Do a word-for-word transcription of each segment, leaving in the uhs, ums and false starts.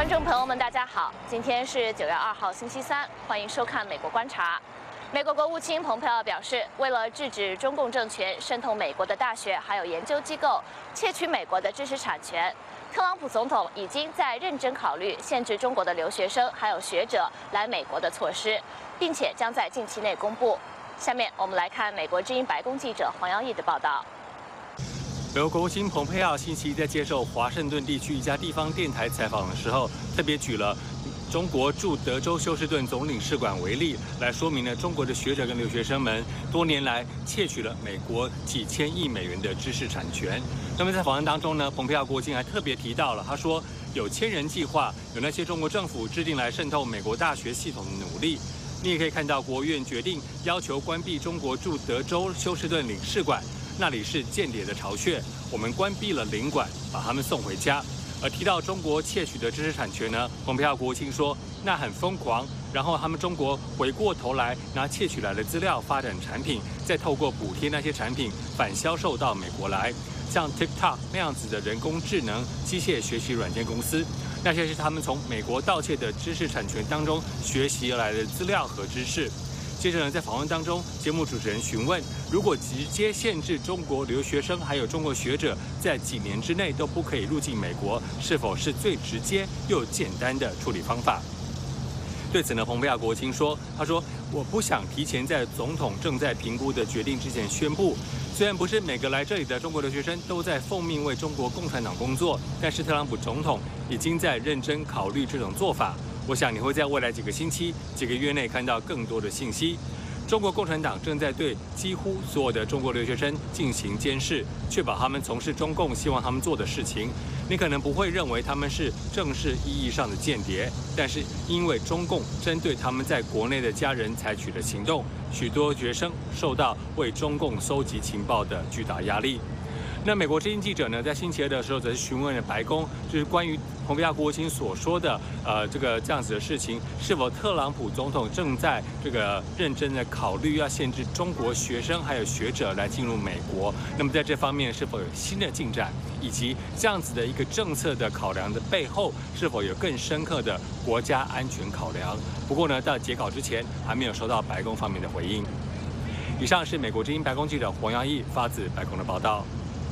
观众朋友们，大家好，今天是九月二号，星期三，欢迎收看《美国观察》。美国国务卿蓬佩奥表示，为了制止中共政权渗透美国的大学还有研究机构，窃取美国的知识产权，特朗普总统已经在认真考虑限制中国的留学生还有学者来美国的措施，并且将在近期内公布。下面我们来看美国之音白宫记者黄耀义的报道。 美国国务卿蓬佩奥星期一在接受华盛顿地区一家地方电台采访的时候，特别举了中国驻德州休斯顿总领事馆为例，来说明了中国的学者跟留学生们多年来窃取了美国几千亿美元的知识产权。那么在访问当中呢，蓬佩奥国务卿还特别提到了，他说有千人计划，有那些中国政府制定来渗透美国大学系统的努力。你也可以看到，国务院决定要求关闭中国驻德州休斯顿领事馆。 那里是间谍的巢穴，我们关闭了领馆，把他们送回家。而提到中国窃取的知识产权呢，蓬佩奥国务卿说那很疯狂。然后他们中国回过头来拿窃取来的资料发展产品，再透过补贴那些产品反销售到美国来。像 TikTok 那样子的人工智能机械学习软件公司，那些是他们从美国盗窃的知识产权当中学习而来的资料和知识。 接着呢，在访问当中，节目主持人询问，如果直接限制中国留学生还有中国学者在几年之内都不可以入境美国，是否是最直接又简单的处理方法？对此呢，蓬佩奥国务卿说：“他说我不想提前在总统正在评估的决定之前宣布。虽然不是每个来这里的中国留学生都在奉命为中国共产党工作，但是特朗普总统已经在认真考虑这种做法。” 我想你会在未来几个星期、几个月内看到更多的信息。中国共产党正在对几乎所有的中国留学生进行监视，确保他们从事中共希望他们做的事情。你可能不会认为他们是正式意义上的间谍，但是因为中共针对他们在国内的家人采取的行动，许多学生受到为中共搜集情报的巨大压力。 那美国之音记者呢，在星期二的时候则是询问了白宫，就是关于蓬佩奥国务卿所说的，呃，这个这样子的事情，是否特朗普总统正在这个认真的考虑要限制中国学生还有学者来进入美国？那么在这方面是否有新的进展，以及这样子的一个政策的考量的背后，是否有更深刻的国家安全考量？不过呢，到截稿之前还没有收到白宫方面的回应。以上是美国之音白宫记者黄耀义发自白宫的报道。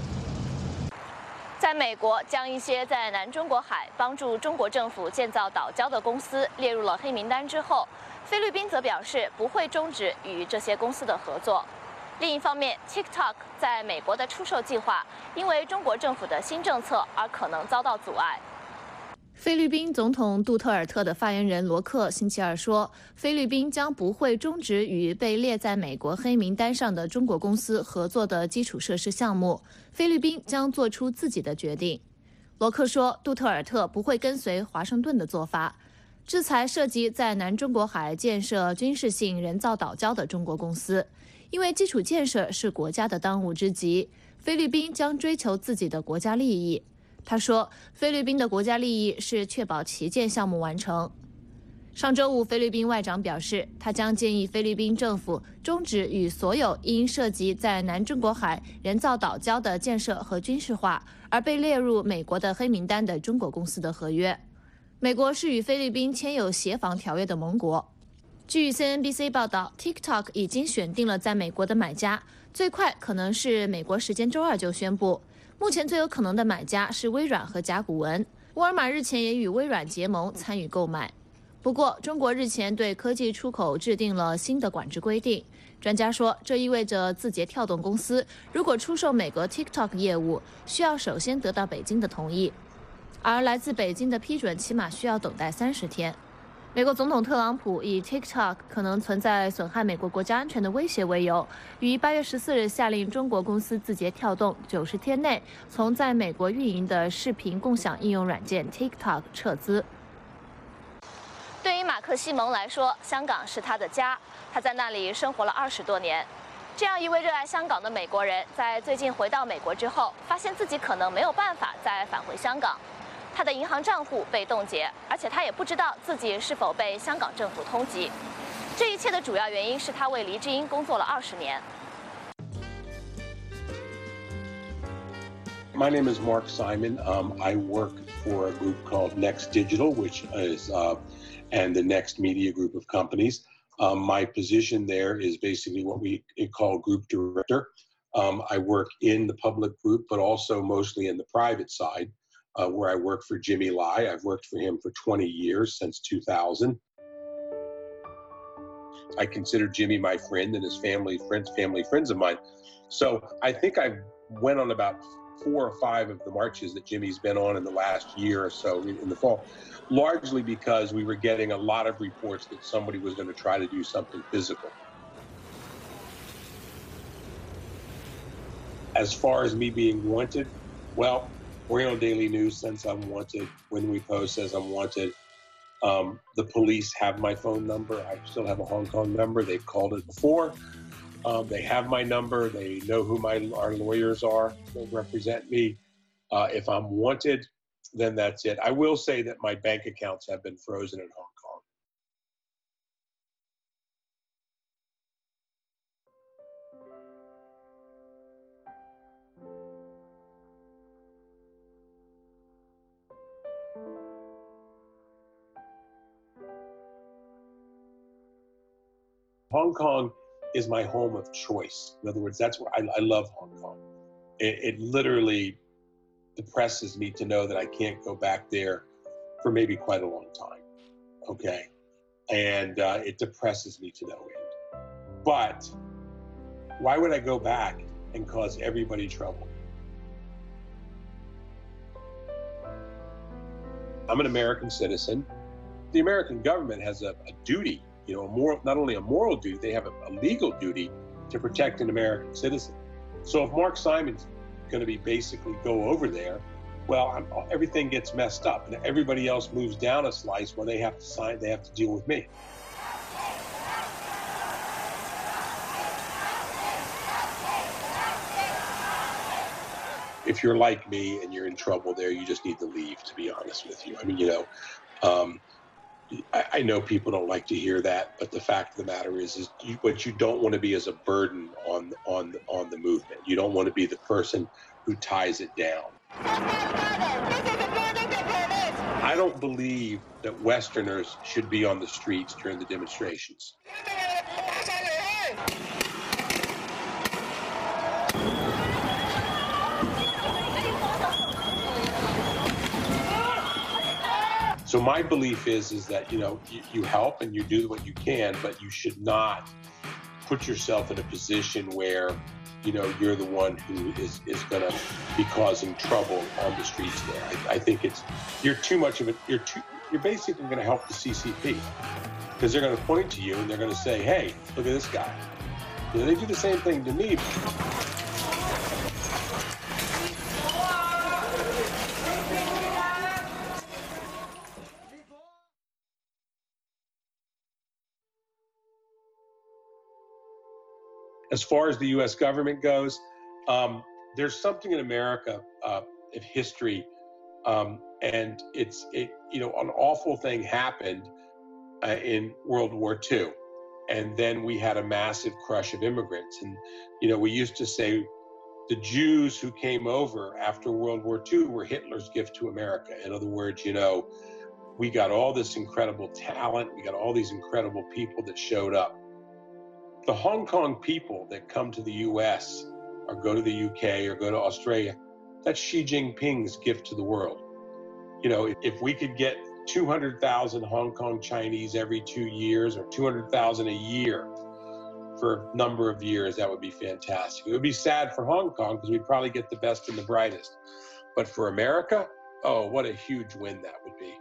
在美国，将一些在南中国海帮助中国政府建造岛礁的公司列入了黑名单之后，菲律宾则表示不会终止与这些公司的合作。另一方面 ，TikTok 在美国的出售计划因为中国政府的新政策而可能遭到阻碍。 菲律宾总统杜特尔特的发言人罗克星期二说，菲律宾将不会终止与被列在美国黑名单上的中国公司合作的基础设施项目，菲律宾将做出自己的决定。罗克说，杜特尔特不会跟随华盛顿的做法，制裁涉及在南中国海建设军事性人造岛礁的中国公司，因为基础建设是国家的当务之急，菲律宾将追求自己的国家利益。 他说，菲律宾的国家利益是确保旗舰项目完成。上周五，菲律宾外长表示，他将建议菲律宾政府终止与所有因涉及在南中国海人造岛礁的建设和军事化而被列入美国的黑名单的中国公司的合约。美国是与菲律宾签有协防条约的盟国。据 C N B C 报道 ，TikTok 已经选定了在美国的买家，最快可能是美国时间周二就宣布。 目前最有可能的买家是微软和甲骨文。沃尔玛日前也与微软结盟参与购买。不过，中国日前对科技出口制定了新的管制规定。专家说，这意味着字节跳动公司如果出售美国 TikTok 业务，需要首先得到北京的同意，而来自北京的批准起码需要等待三十天。 美国总统特朗普以 TikTok 可能存在损害美国国家安全的威胁为由，于八月十四日下令中国公司字节跳动九十天内从在美国运营的视频共享应用软件 TikTok 撤资。 对于马克·西蒙来说，香港是他的家，他在那里生活了二十多年。这样一位热爱香港的美国人，在最近回到美国之后，发现自己可能没有办法再返回香港。 他的银行账户被冻结，而且他也不知道自己是否被香港政府通缉。这一切的主要原因是他为黎智英工作了二十年。 My name is Mark Simon. Um, I work for a group called Next Digital, which is, uh, and the Next Media group of companies. Um, my position there is basically what we call group director. Um, I work in the public group, but also mostly in the private side, uh, where I work for Jimmy Lai. I've worked for him for twenty years, since two thousand. I consider Jimmy my friend and his family, friends, family, friends of mine. So I think I went on about four or five of the marches that Jimmy's been on in the last year or so in the fall, largely because we were getting a lot of reports that somebody was going to try to do something physical. As far as me being wanted, well, Oriental Daily News says I'm wanted. When We Post says I'm wanted. Um, the police have my phone number. I still have a Hong Kong number. They've called it before. Um, they have my number. They know who my our lawyers are that represent me. Uh, if I'm wanted, then that's it. I will say that my bank accounts have been frozen in Hong Kong. Hong Kong is my home of choice. In other words, that's where I, I love Hong Kong. It, it literally depresses me to know that I can't go back there for maybe quite a long time, okay? And uh, it depresses me to no end. But why would I go back and cause everybody trouble? I'm an American citizen. The American government has a, a duty, you know, a moral, not only a moral duty, they have a, a legal duty to protect an American citizen. So if Mark Simon's going to be basically go over there, well, I'm, everything gets messed up and everybody else moves down a slice where they have to sign, they have to deal with me. If you're like me and you're in trouble there, you just need to leave, to be honest with you. I mean, you know, um, I, I know people don't like to hear that, but the fact of the matter is, is you, what you don't want to be is a burden on, on, on the movement. You don't want to be the person who ties it down. I don't believe that Westerners should be on the streets during the demonstrations. So my belief is, is that, you know, you, you help and you do what you can, but you should not put yourself in a position where, you know, you're the one who is, is going to be causing trouble on the streets there. I, I think it's, you're too much of it. You're too, you're basically going to help the C C P because they're going to point to you and they're going to say, hey, look at this guy. You know, they do the same thing to me. As far as the U S government goes, um, there's something in America uh, of history, um, and it's, it, you know, an awful thing happened uh, in World War Two, and then we had a massive crush of immigrants. And, you know, we used to say the Jews who came over after World War Two were Hitler's gift to America. In other words, you know, we got all this incredible talent, we got all these incredible people that showed up. The Hong Kong people that come to the U S or go to the U K or go to Australia, that's Xi Jinping's gift to the world. You know, if we could get two hundred thousand Hong Kong Chinese every two years or two hundred thousand a year for a number of years, that would be fantastic. It would be sad for Hong Kong because we'd probably get the best and the brightest. But for America, oh, what a huge win that would be.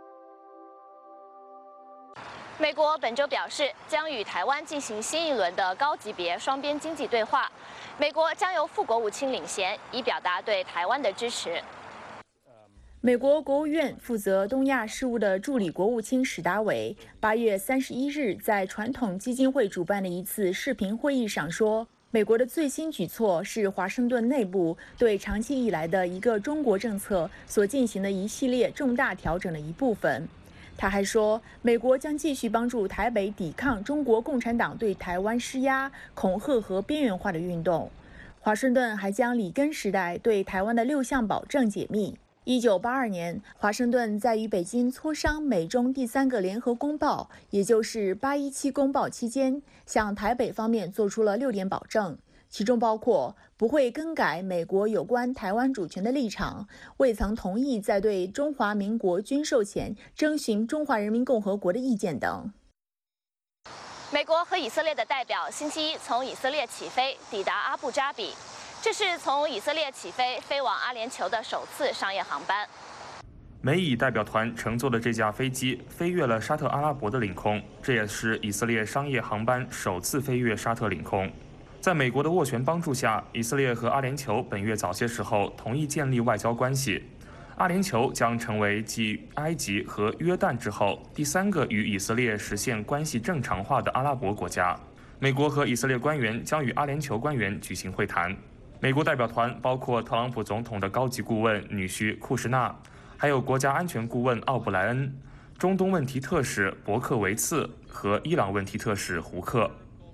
美国本周表示，将与台湾进行新一轮的高级别双边经济对话。美国将由副国务卿领衔，以表达对台湾的支持。 美国国务院负责东亚事务的助理国务卿史达伟，八月三十一日在传统基金会主办的一次视频会议上说，美国的最新举措是华盛顿内部对长期以来的一个中国政策所进行的一系列重大调整的一部分。 他还说，美国将继续帮助台北抵抗中国共产党对台湾施压、恐吓和边缘化的运动。华盛顿还将里根时代对台湾的六项保证解密。 一九八二年，华盛顿在与北京磋商美中第三个联合公报，也就是八一七公报期间，向台北方面做出了六点保证，其中包括不会更改美国有关台湾主权的立场，未曾同意在对中华民国军售前征询中华人民共和国的意见等。 美国和以色列的代表星期一从以色列起飞，抵达阿布扎比。这是从以色列起飞飞往阿联酋的首次商业航班。 美以代表团乘坐的这架飞机飞越了沙特阿拉伯的领空，这也是以色列商业航班首次飞越沙特领空。在美国的斡旋帮助下，以色列和阿联酋本月早些时候同意建立外交关系。阿联酋将成为继埃及和约旦之后第三个与以色列实现关系正常化的阿拉伯国家。美国和以色列官员将与阿联酋官员举行会谈。美国代表团包括特朗普总统的高级顾问女婿库什纳，还有国家安全顾问奥布莱恩、中东问题特使伯克维茨和伊朗问题特使胡克。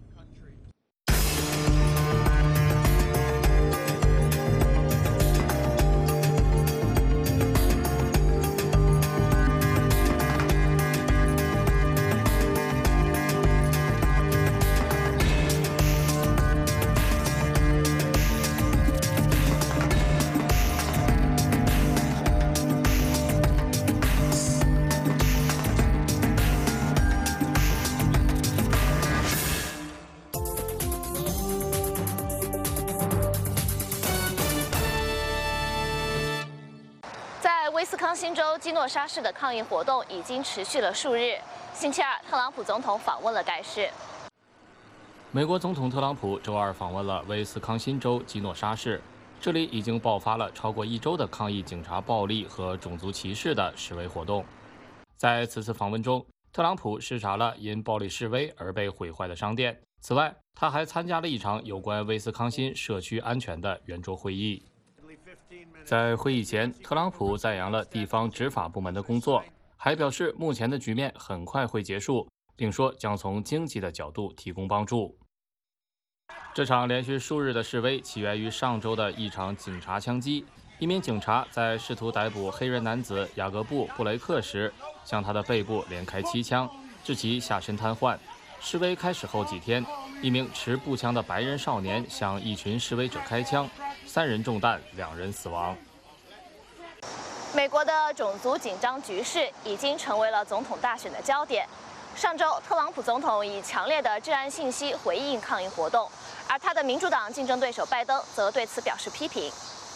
威斯康星州基诺沙市的抗议活动已经持续了数日。星期二，特朗普总统访问了该市。 美国总统特朗普周二访问了威斯康星州基诺沙市，这里已经爆发了超过一周的抗议警察暴力和种族歧视的示威活动。在此次访问中，特朗普视察了因暴力示威而被毁坏的商店。此外，他还参加了一场有关威斯康辛社区安全的圆桌会议。在会议前，特朗普赞扬了地方执法部门的工作，还表示目前的局面很快会结束，并说将从经济的角度提供帮助。这场连续数日的示威起源于上周的一场警察枪击。一名警察在试图逮捕黑人男子雅各布·布雷克时，向他的背部连开七枪，致其下身瘫痪。示威开始后几天，一名持步枪的白人少年向一群示威者开枪，三人中弹，两人死亡。 美国的种族紧张局势已经成为了总统大选的焦点。上周，特朗普总统以强烈的治安信息回应抗议活动，而他的民主党竞争对手拜登则对此表示批评。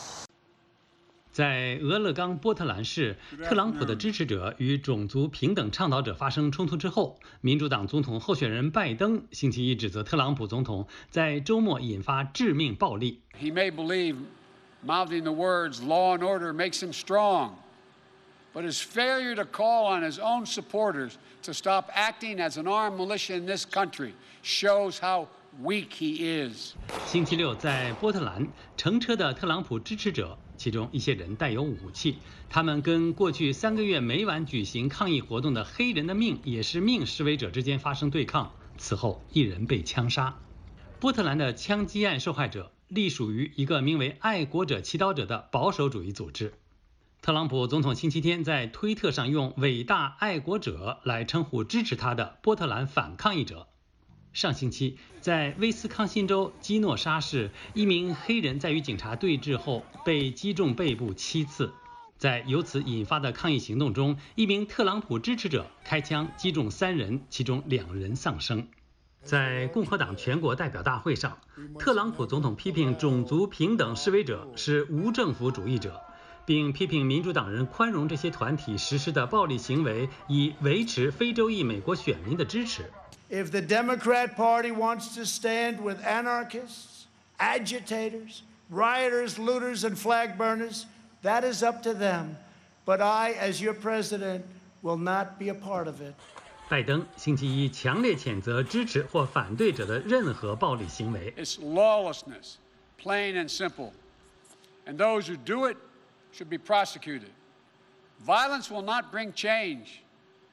在俄勒冈波特兰市，特朗普的支持者与种族平等倡导者发生冲突之后，民主党总统候选人拜登星期一指责特朗普总统在周末引发致命暴力。 He may believe mouthing the words law and order makes him strong, but his failure to call on his own supporters to stop acting as an armed militia in this country shows how weak he is. 星期六在波特兰乘车的特朗普支持者，其中一些人带有武器，他们跟过去三个月每晚举行抗议活动的黑人的命也是命示威者之间发生对抗，此后一人被枪杀。波特兰的枪击案受害者隶属于一个名为爱国者祈祷者的保守主义组织。特朗普总统星期天在推特上用伟大爱国者来称呼支持他的波特兰反抗议者。上星期，在威斯康辛州基诺沙市，一名黑人在与警察对峙后被击中背部七次。在由此引发的抗议行动中，一名特朗普支持者开枪击中三人，其中两人丧生。在共和党全国代表大会上，特朗普总统批评种族平等示威者是无政府主义者，并批评民主党人宽容这些团体实施的暴力行为，以维持非洲裔美国选民的支持。 If the Democrat Party wants to stand with anarchists, agitators, rioters, looters, and flag burners, that is up to them. But I, as your president, will not be a part of it. 拜登星期一强烈谴责支持或反对者的任何暴力行为。 It's lawlessness, plain and simple. And those who do it should be prosecuted. Violence will not bring change.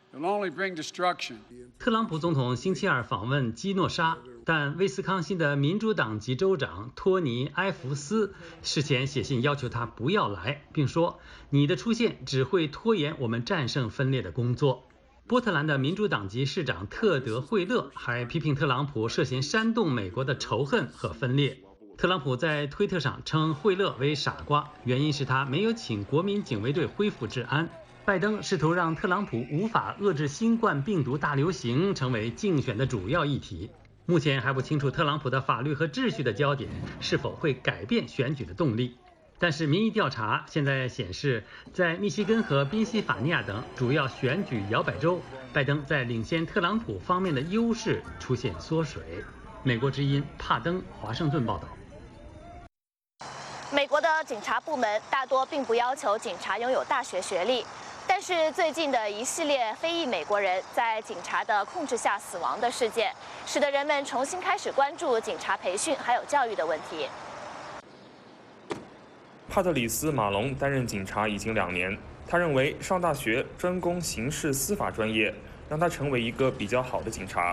It'll only bring destruction. 特朗普总统星期二访问基诺沙，但威斯康星的民主党籍州长托尼·埃弗斯事前写信要求他不要来，并说：“你的出现只会拖延我们战胜分裂的工作。”波特兰的民主党籍市长特德·惠勒还批评特朗普涉嫌煽动美国的仇恨和分裂。特朗普在推特上称惠勒为傻瓜，原因是他没有请国民警卫队恢复治安。拜登试图让特朗普无法遏制新冠病毒大流行成为竞选的主要议题。目前还不清楚特朗普的法律和秩序的焦点是否会改变选举的动力。但是民意调查现在显示，在密西根和宾夕法尼亚等主要选举摇摆州，拜登在领先特朗普方面的优势出现缩水。美国之音帕登华盛顿报道。 美国的警察部门大多并不要求警察拥有大学学历，但是最近的一系列非裔美国人在警察的控制下死亡的事件，使得人们重新开始关注警察培训还有教育的问题。 帕特里斯·马龙担任警察已经两年，他认为上大学专攻刑事司法专业，让他成为一个比较好的警察。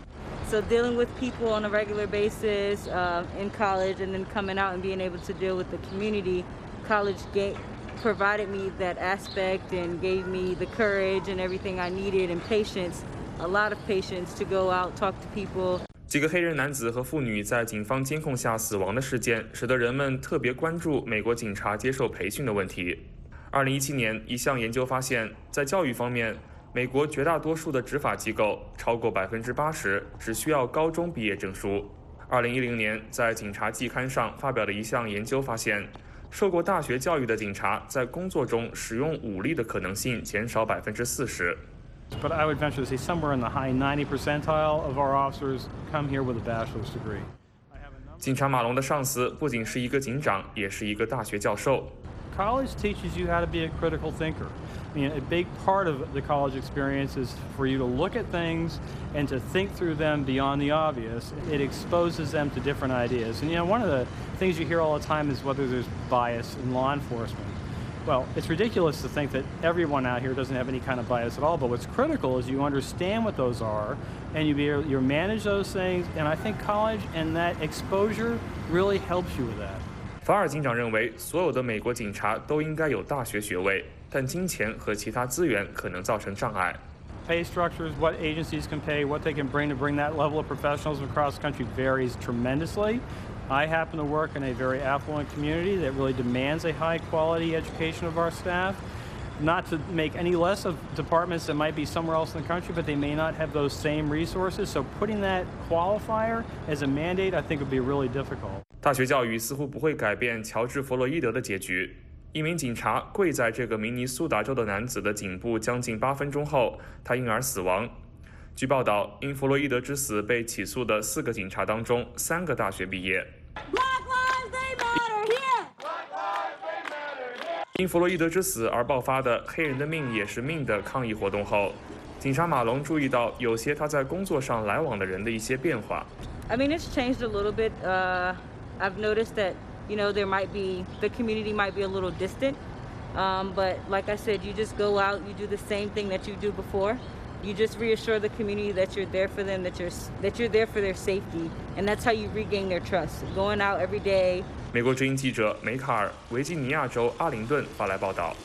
So dealing with people on a regular basis uh, in college and then coming out and being able to deal with the community, college gave, provided me that aspect and gave me the courage and everything I needed and patience, a lot of patience to go out, talk to people. 几个黑人男子和妇女在警方监控下死亡的事件，使得人们特别关注美国警察接受培训的问题。二零一七年，一项研究发现，在教育方面，美国绝大多数的执法机构超过百分之八十只需要高中毕业证书。二零一零年，在《警察季刊》上发表的一项研究发现，受过大学教育的警察在工作中使用武力的可能性减少百分之四十。 But I would venture to say somewhere in the high ninety percentile of our officers come here with a bachelor's degree. 警察马龙的上司不仅是一个警长，也是一个大学教授。 College teaches you how to be a critical thinker. I mean, a big part of the college experience is for you to look at things and to think through them beyond the obvious. It exposes them to different ideas. And you know, one of the things you hear all the time is whether there's bias in law enforcement. Well, it's ridiculous to think that everyone out here doesn't have any kind of bias at all, but what's critical is you understand what those are and you be able, you manage those things, and I think college and that exposure really helps you with that. 法尔警长认为，所有的美国警察都应该有大学学位，但金钱和其他资源可能造成障碍。 Pay structures, what agencies can pay, what they can bring to bring that level of professionals across the country varies tremendously. I happen to work in a very affluent community that really demands a high-quality education of our staff. Not to make any less of departments that might be somewhere else in the country, but they may not have those same resources. So putting that qualifier as a mandate, I think, would be really difficult. 大学教育似乎不会改变乔治·弗洛伊德的结局。一名警察跪在这个明尼苏达州的男子的颈部将近八分钟后，他因而死亡。据报道，因弗洛伊德之死被起诉的四个警察当中，三个大学毕业。因弗洛伊德之死而爆发的“黑人的命也是命”的抗议活动后，警察马龙注意到有些他在工作上来往的人的一些变化。 I mean, it's changed a little bit. Uh, I've noticed that, you know, there might be, the community might be a little distant. Um, but like I said, you just go out, you do the same thing that you do before. You just reassure the community that you're there for them, that you're that you're there for their safety, and that's how you regain their trust. Going out every day. 美国之音记者梅卡尔，维吉尼亚州阿灵顿发来报道。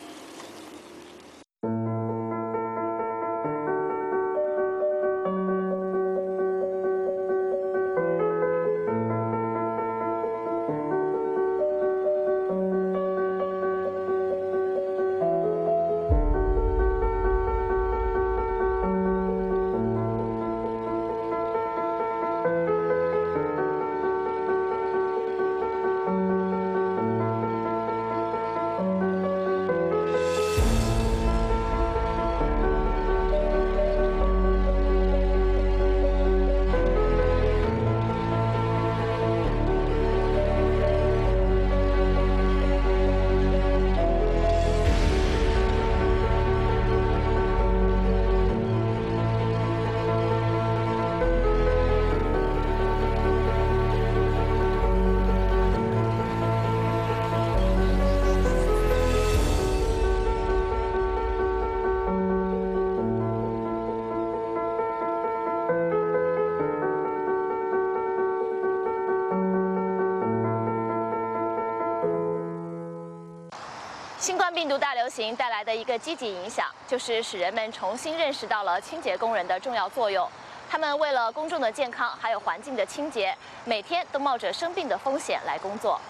新冠病毒大流行带来的一个积极影响，就是使人们重新认识到了清洁工人的重要作用。他们为了公众的健康还有环境的清洁，每天都冒着生病的风险来工作。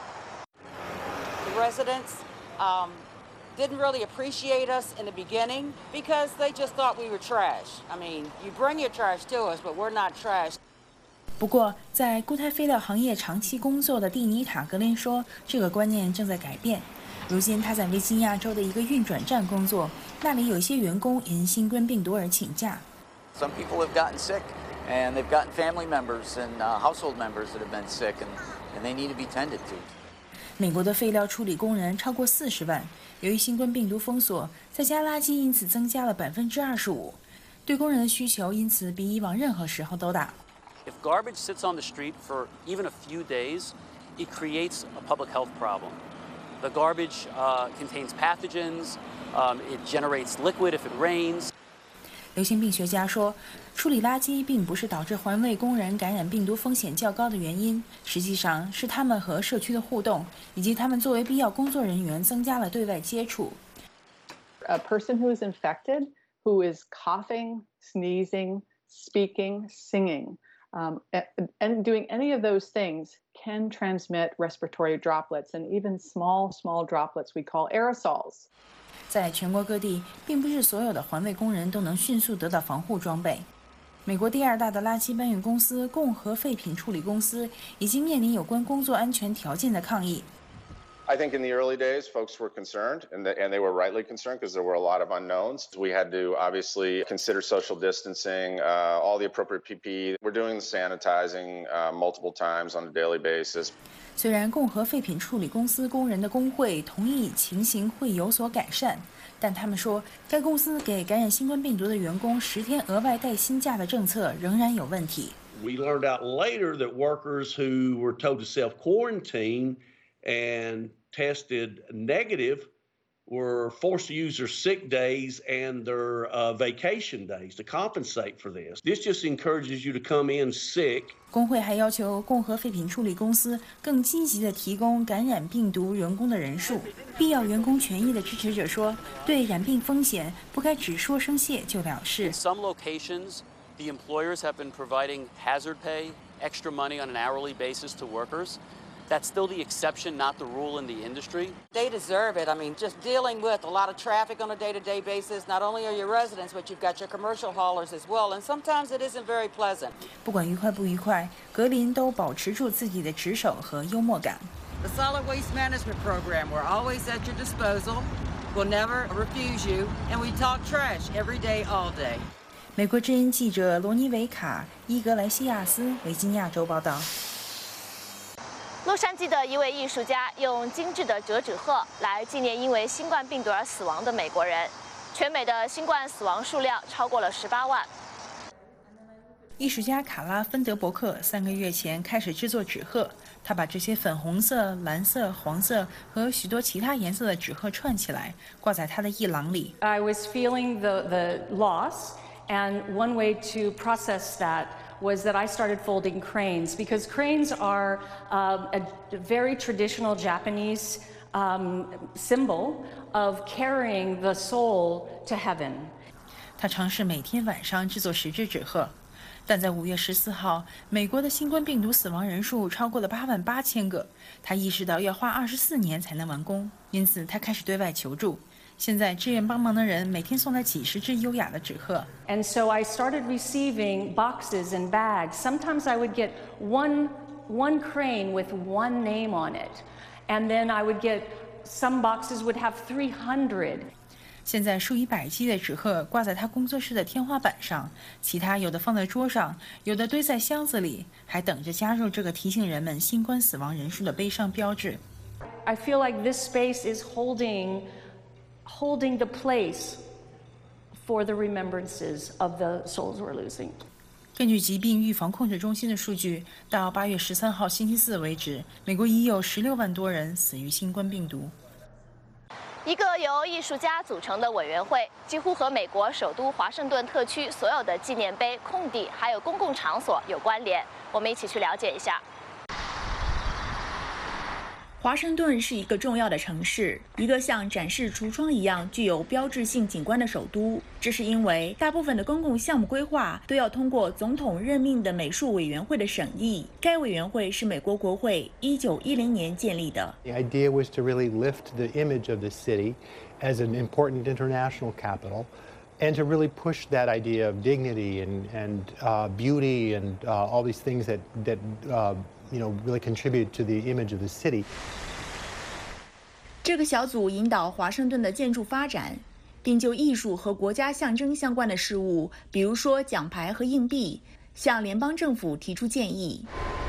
The residents um, didn't really appreciate us in the beginning because they just thought we were trash. I mean, you bring your trash to us, but we're not trash. 不过，在固态废料行业长期工作的蒂妮塔·格林说，这个观念正在改变。如今，他在维吉尼亚州的一个运转站工作，那里有一些员工因新冠病毒而请假。 Some people have gotten sick, and they've gotten family members and uh, household members that have been sick, and, and they need to be tended to. 美国的废料处理工人超过四十万，由于新冠病毒封锁，在家垃圾因此增加了百分之二十五，对工人的需求因此比以往任何时候都大。 If garbage sits on the street for even a few days, it creates a public health problem. The garbage uh, contains pathogens. Um, it generates liquid if it rains. 流行病学家说，处理垃圾并不是导致环卫工人感染病毒风险较高的原因，实际上是他们和社区的互动，以及他们作为必要工作人员增加了对外接触。 A person who is infected, who is coughing, sneezing, speaking, singing, um, and doing any of those things can transmit respiratory droplets, and even small, small droplets we call aerosols. 在全国各地，并不是所有的环卫工人都能迅速得到防护装备。美国第二大的垃圾搬运公司共和废品处理公司已经面临有关工作安全条件的抗议。 I think in the early days, folks were concerned, and, the, and they were rightly concerned because there were a lot of unknowns. We had to obviously consider social distancing, uh, all the appropriate P P E. We're doing the sanitizing uh, multiple times on a daily basis. 虽然共和废品处理公司工人的工会同意情形会有所改善，但他们说，该公司给感染新冠病毒的员工十天额外带薪假的政策仍然有问题。 We learned out later that workers who were told to self-quarantine and tested negative were forced to use their sick days and their uh, vacation days to compensate for this. This just encourages you to come in sick. 工会还要求共和废品处理公司更积极地提供感染病毒员工的人数。必要员工权益的支持者说，对染病风险不该只说声谢就了事。 In some locations, the employers have been providing hazard pay, extra money on an hourly basis to workers. That's still the exception, not the rule in the industry. They deserve it. I mean, just dealing with a lot of traffic on a day-to-day basis, not only are you residents, but you've got your commercial haulers as well, and sometimes it isn't very pleasant. 不管愉快不愉快，格林都保持住自己的职守和幽默感。 The solid waste management program, we're always at your disposal. We'll never refuse you, and we talk trash every day, all day. 美国之音记者罗尼维卡，伊格莱西亚斯，维吉尼亚州报道。 洛杉矶的一位艺术家用精致的折纸鹤来纪念因为新冠病毒而死亡的美国人。全美的新冠死亡数量超过了十八万。 艺术家卡拉·芬德伯克三个月前开始制作纸鹤，他把这些粉红色、蓝色、黄色和许多其他颜色的纸鹤串起来，挂在他的艺廊里。 I was feeling the the loss, and one way to process that was that I started folding cranes, because cranes are uh, a very traditional Japanese um, symbol of carrying the soul to heaven. 他尝试每天晚上制作十只纸鹤，但在五月十四号，美国的新冠病毒死亡人数超过了八万八千个。他意识到要花二十四年才能完工，因此他开始对外求助。现在志愿帮忙的人每天送来几十只优雅的纸鹤。 And so I started receiving boxes and bags. Sometimes I would get one one crane with one name on it, and then I would get some boxes would have three hundred. 现在数以百计的纸鹤挂在他工作室的天花板上，其他有的放在桌上，有的堆在箱子里，还等着加入这个提醒人们新冠死亡人数的悲伤标志。 I feel like this space is holding holding the place for the remembrances of the souls we're losing. 根据疾病预防控制中心的数据，到八月十三号星期四为止，美国已有十六万多人死于新冠病毒。 一个由艺术家组成的委员会，几乎和美国首都华盛顿特区所有的纪念碑、空地还有公共场所有关联。我们一起去了解一下。 华盛顿是一个重要的城市，一个像展示橱窗一样具有标志性景观的首都。这是因为大部分的公共项目规划都要通过总统任命的美术委员会的审议。该委员会是美国国会一九一零年建立的。 The idea was to really lift the image of the city as an important international capital, and to really push that idea of dignity and and uh, beauty and uh, all these things that that uh, you know really contribute to the image of the city. 这个小组引导华盛顿的建筑发展，并就艺术和国家象征相关的事物，比如说奖牌和硬币，向联邦政府提出建议。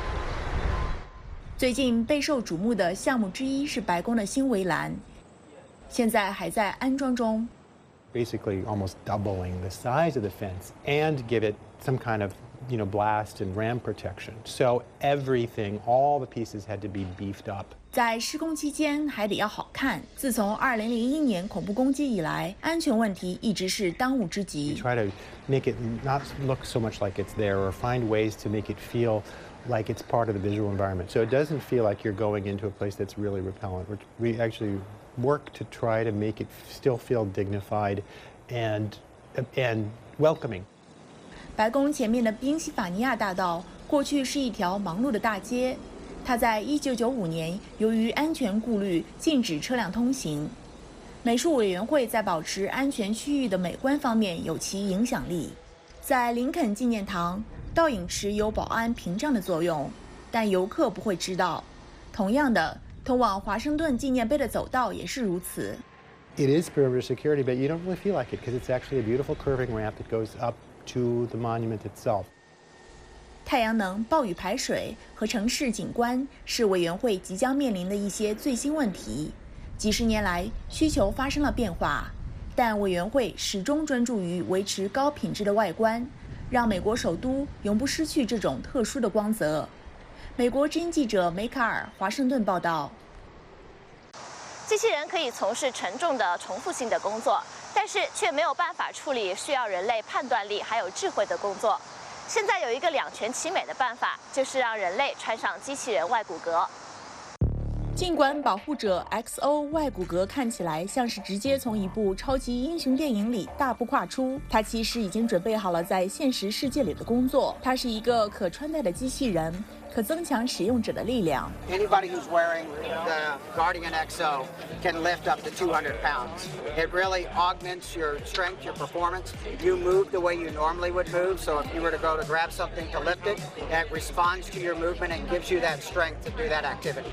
最近备受瞩目的项目之一是白宫的新围栏，现在还在安装中。 Basically, almost doubling the size of the fence and give it some kind of you know blast and ram protection. So everything, all the pieces had to be beefed up. 在施工期间还得要好看。自从二零零一年恐怖攻击以来，安全问题一直是当务之急。 We try to make it not look so much like it's there, or find ways to make it feel like it's part of the visual environment. So it doesn't feel like you're going into a place that's really repellent. We actually work to try to make it still feel dignified and and welcoming. 白宫前面的宾夕法尼亚大道过去是一条忙碌的大街，它在一九九五年由于安全顾虑禁止车辆通行。美术委员会在保持安全区域的美观方面有其影响力。在林肯纪念堂，倒影池有保安屏障的作用，但游客不会知道。同样的，通往华盛顿纪念碑的走道也是如此。 It is perimeter security, but you don't really feel like it because it's actually a beautiful curving ramp that goes up to the monument itself. 太阳能、暴雨排水和城市景观是委员会即将面临的一些最新问题。几十年来，需求发生了变化，但委员会始终专注于维持高品质的外观，让美国首都永不失去这种特殊的光泽。美国之音记者梅卡尔，华盛顿报道。 机器人可以从事沉重的重复性的工作，但是却没有办法处理需要人类判断力还有智慧的工作。现在有一个两全其美的办法，就是让人类穿上机器人外骨骼。 尽管保护者 X O 外骨骼看起来像是直接从一部超级英雄电影里大步跨出，它其实已经准备好了在现实世界里的工作。它是一个可穿戴的机器人。 可增强使用者的力量。 Anybody who's wearing the Guardian X O can lift up to two hundred pounds. It really augments your strength, your performance. You move the way you normally would move. So if you were to go to grab something to lift it, it responds to your movement and gives you that strength to do that activity.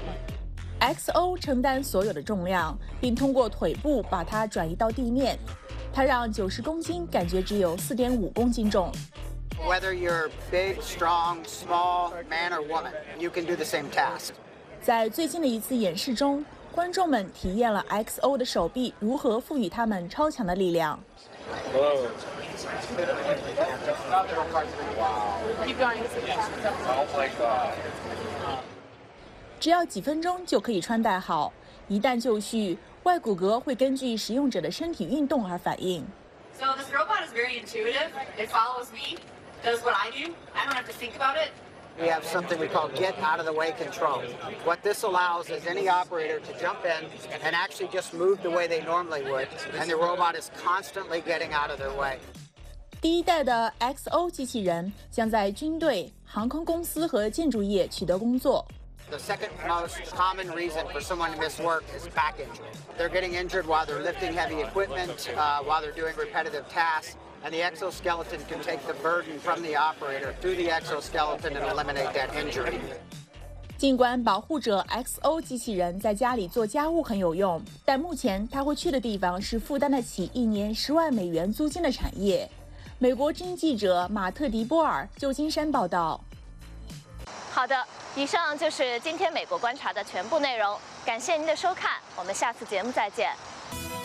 X O 承担所有的重量，并通过腿部把它转移到地面。它让九十公斤感觉只有四点五公斤重。 Whether you're big, strong, small, man or woman, you can do the same task. 在最近的一次演示中，观众们体验了 X O 的手臂如何赋予他们超强的力量。只要几分钟就可以穿戴好，一旦就绪，外骨骼会根据使用者的身体运动而反应。 So this robot is very intuitive. It follows me. Does what I do. I don't have to think about it. We have something we call get out of the way control. What this allows is any operator to jump in and actually just move the way they normally would, and the robot is constantly getting out of their way. 第一代的 X O 机器人将在军队、航空公司和建筑业取得工作。 The second most common reason for someone to miss work is back injury. They're getting injured while they're lifting heavy equipment, uh, while they're doing repetitive tasks, and the exoskeleton can take the burden from the operator through the exoskeleton and eliminate that injury. 尽管保护者 X O 机器人在家里做家务很有用，但目前他会去的地方是负担得起一年十万美元租金的产业。美国之音记者马特·迪波尔，旧金山报道。 好的，以上就是今天美国观察的全部内容，感谢您的收看，我们下次节目再见。